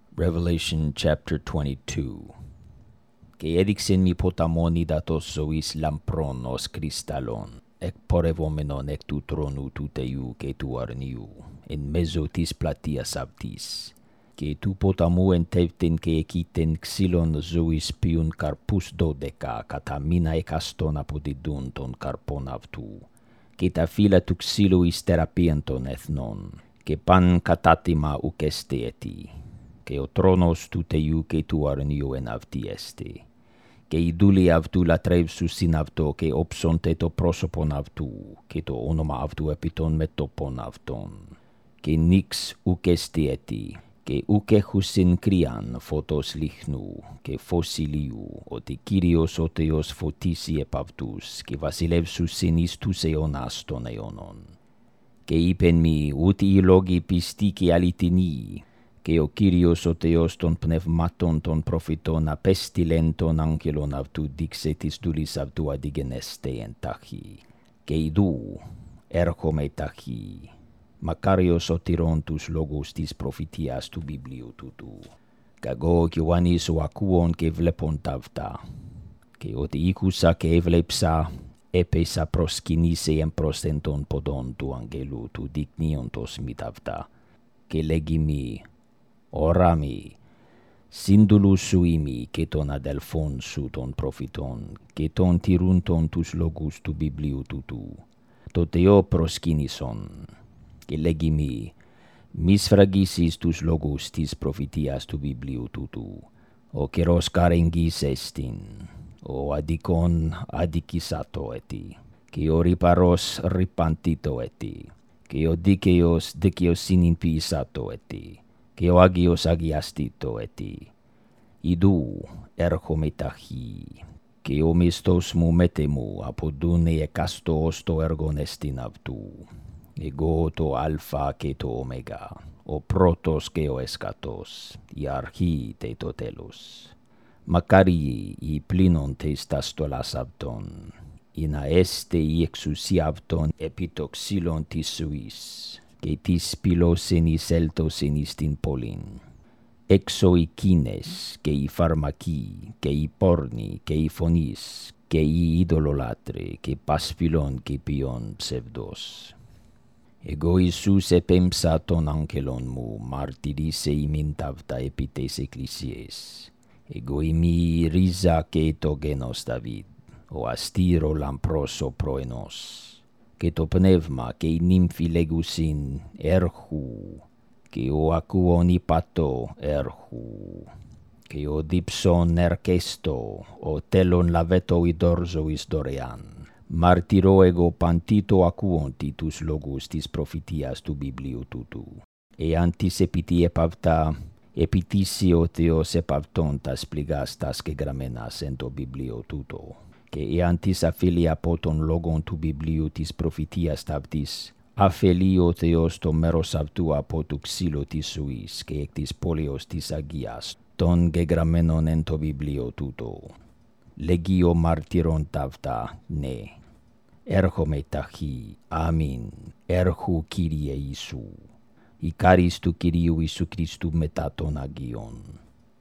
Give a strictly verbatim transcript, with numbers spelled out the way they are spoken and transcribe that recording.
Revelation chapter twenty-two. Και έδειξεν μη ποταμόν υδατός ζωής λαμπρών ως κρυσταλλών, εκπορευόμενον εκ του τρόνου του Θεού και του αρνιού, εν μέσω της πλατείας αυτής. Και του ποταμού εντεύθεν και εκείτεν ξύλων ζωής ποιούν καρπούς δώδεκα, κατά μήνα εκαστόν αποδιδούν των καρπών αυτού. Και τα φύλλα του ξύλου εις θεραπείαν των εθνών, και παν κατάτημα ουκ εστί έτη. Και ο τρόνος του Θεού και του αρνιού εν αυτοί εστί. Και οι δούλοι αυτού λατρεύσουσιν αυτό και όψονται το πρόσωπον αυτού και το όνομα αυτού επί των μετώπων αυτών. Και νίξ ουκ εστί έτη, και ουκ έχουσιν κρυάν φωτός λιχνού και φως ηλίου, ότι Κύριος ο Θεός φωτίσει επ' αυτούς και βασιλεύσουσιν εις τους αιώνας των αιώνων. Και είπεν μη ούτι οι λόγοι πιστοί και αληθινοί, και ο Κύριος ο Θεός των πνευμάτων των προφητών απέστειλεν των άγγελων αυτού δείξε της δούλης αυτού αντιγενέστε εν τάχει. Και ιδού έρχομαι τάχει. Μακάριος ο τηρών τους λόγους της προφητείας του βιβλίου τούτου. Κι εγώ κι Ιωάννης ο ακούων και βλέπων ταύτα. Και ότι ήκουσα και έβλεψα, έπεσα προσκυνήσε εμπρόσθεν των ποδών του αγγέλου του δεικνύοντος μη ταύτα. Και λέγει μη, ωρά μη, σύντουλους σου ημί και των αδελφών σου των προφητών και των τηρούντων τους λόγους του βιβλίου τούτου. Το Θεό προσκύνησον και λέγει μη, μη σφραγίσεις τους λόγους της προφητείας του βιβλίου τούτου. Ο καιρός καρεγγής εστιν, ο αδικόν αδικήσατο έτι, και ο ρυπαρός ρυπαντήτο έτι, και ο δίκαιος δικαιοσύνην ποιήσατο έτι, και ο Άγιος αγιαστήτο έτι. Ιδού έρχομαι ταχύ, και ο μισθός μου μέτε μου αποδούνε εκάστο ως το έργον εστιν αυτού. Εγώ το αλφα και το ωμέγα, ο πρώτος και ο εσκατός, η αρχή και το τέλος. Μακάριοι οι πλήνοντες τα στολάς αυτών, ή να έστε η εξουσία αυτών επί το ξύλον της ζωής, και της πυλώσεν εις έλτωσεν εις την πόλην. Έξω οι κίνες και οι φαρμακοί και οι πόρνοι και οι φωνείς και οι ειδωλολάτροι και πασφυλών και ποιών ψευδός. Εγώ Ιησούς επέμψα των άγγελων μου, μαρτυρίσε ημίν ταύτα επί τες εκκλησίες. Εγώ είμαι η ρίζα και το γένος Δαβίδ, ο αστήρο λαμπρός ο πρωινός. Και το πνεύμα και οι νύμφοι λέγουσιν έρχου, και ο ακούων υπατώ έρχου. Και ο δίψον ερκέστο, ο τέλον λαβέτο ειδόρζω εις δωρεάν. Μαρτυρώ εγώ παντήτο ακούοντι τους λόγους της προφητείας του βιβλίου τούτου. Εάν της επιτί επ' αυτά, επιτήσει ο Θεός επ' αυτόν τας πληγάς τας και γραμμένας εν το βιβλίο τούτο. Και εάν της αφήλει από τον λόγον του βιβλίου της προφητείας ταύτης, αφελεί ο Θεός το μέρος αυτού από το ξύλο της ζωής και εκ της πόλεως της Αγίας, των γεγραμμένων εν το βιβλίο τούτο. Λέγει ο μαρτυρών ταύτα, ναι. Έρχομαι ταχύ, αμήν, έρχου Κύριε Ιησού. Η χάρις του Κυρίου Ιησού Χριστού μετά των Αγίων.